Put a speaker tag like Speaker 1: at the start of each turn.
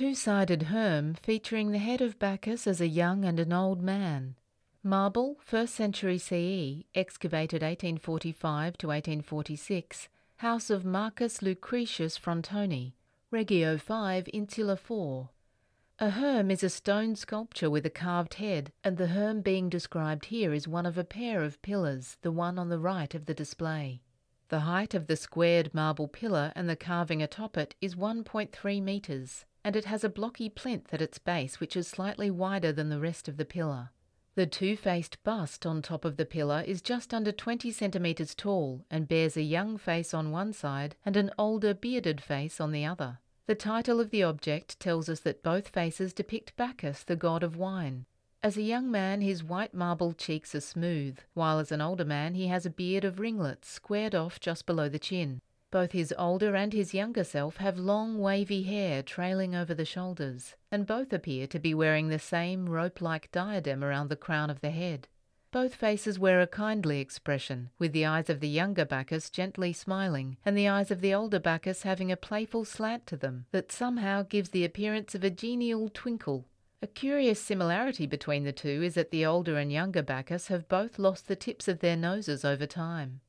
Speaker 1: two-sided herm featuring the head of Bacchus as a young and an old man. Marble, 1st century CE, excavated 1845 to 1846, house of Marcus Lucretius Frontoni, Reggio 5, Insula 4. A herm is a stone sculpture with a carved head, and the herm being described here is one of a pair of pillars, the one on the right of the display. The height of the squared marble pillar and the carving atop it is 1.3 metres, and it has a blocky plinth at its base which is slightly wider than the rest of the pillar. The two-faced bust on top of the pillar is just under 20 centimetres tall and bears a young face on one side and an older bearded face on the other. The title of the object tells us that both faces depict Bacchus, the god of wine. As a young man, his white marble cheeks are smooth, while as an older man he has a beard of ringlets squared off just below the chin. Both his older and his younger self have long wavy hair trailing over the shoulders, and both appear to be wearing the same rope-like diadem around the crown of the head. Both faces wear a kindly expression, with the eyes of the younger Bacchus gently smiling, and the eyes of the older Bacchus having a playful slant to them that somehow gives the appearance of a genial twinkle. A curious similarity between the two is that the older and younger Bacchus have both lost the tips of their noses over time.